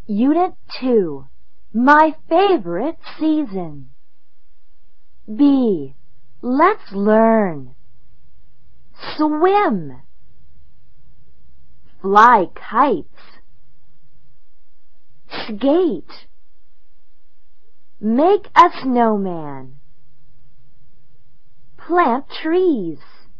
Unit 2. My favorite season. B. Let's learn. Swim. Fly kites. Skate. Make a snowman. Plant trees.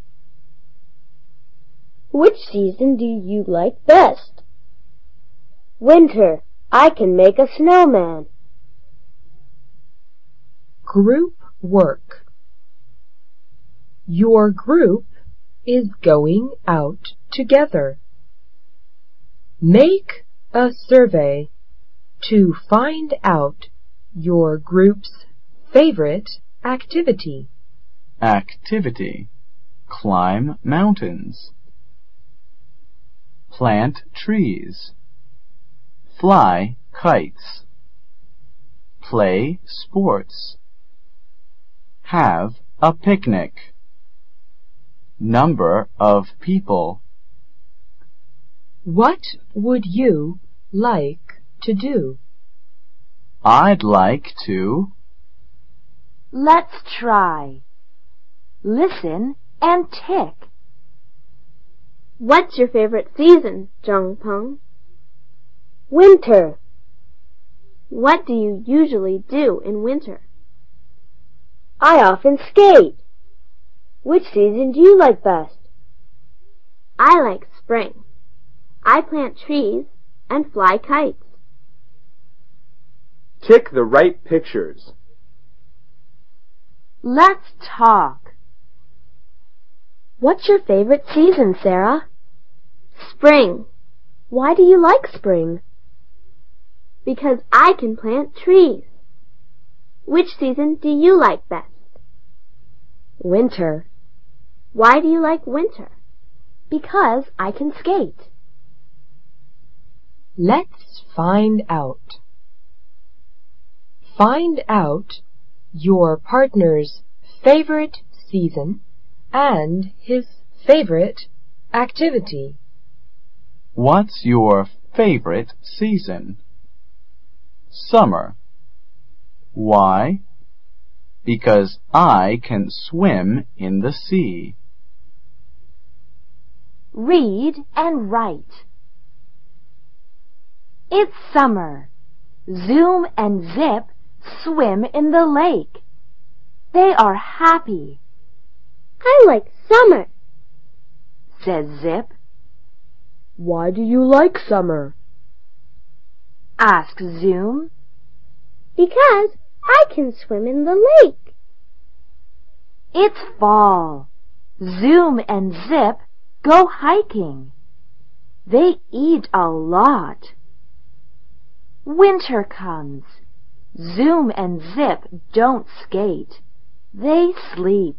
Which season do you like best? Winter. I can make a snowman. Group work. Your group is going out together. Make a survey to find out your group's favorite activity. Activity. Climb mountains. Plant trees. Fly kites. Play sports. Have a picnic. Number of people. What would you like to do? I'd like to. Let's try. Listen and tick. What's your favorite season, Zhengpeng? Winter. What do you usually do in winter? I often skate. Which season do you like best? I like spring. I plant trees and fly kites. Tick the right pictures. Let's talk. What's your favorite season, Sarah? Spring. Why do you like spring? Because I can plant trees. Which season do you like best? Winter. Why do you like winter? Because I can skate. Let's find out. Find out your partner's favorite season and his favorite activity. What's your favorite season? Summer. Why? Because I can swim in the sea. Read and write. It's summer. Zoom and Zip swim in the lake. They are happy. I like summer, says Zip. Why do you like summer? Asks Zoom. Because I can swim in the lake. It's fall. Zoom and Zip go hiking. They eat a lot. Winter comes. Zoom and Zip don't skate. They sleep.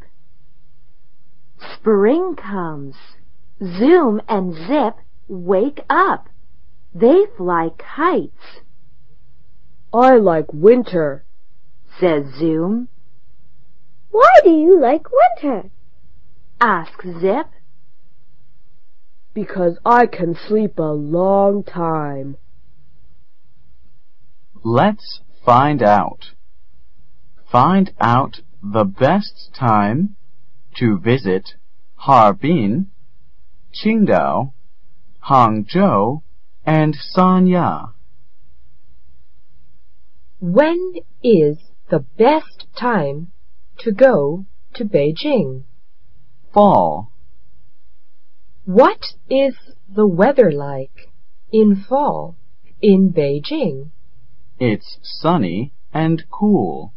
Spring comes. Zoom and Zip wake up. They fly kites. I like winter, says Zoom. Why do you like winter? Asks Zip. Because I can sleep a long time. Let's find out. Find out the best time to visit Harbin, Qingdao, Hangzhou, and Sanya. When is the best time to go to Beijing? Fall. What is the weather like in fall in Beijing? It's sunny and cool.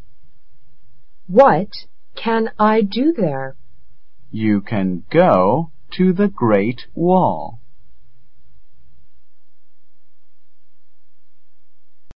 What can I do there? You can go to the Great Wall.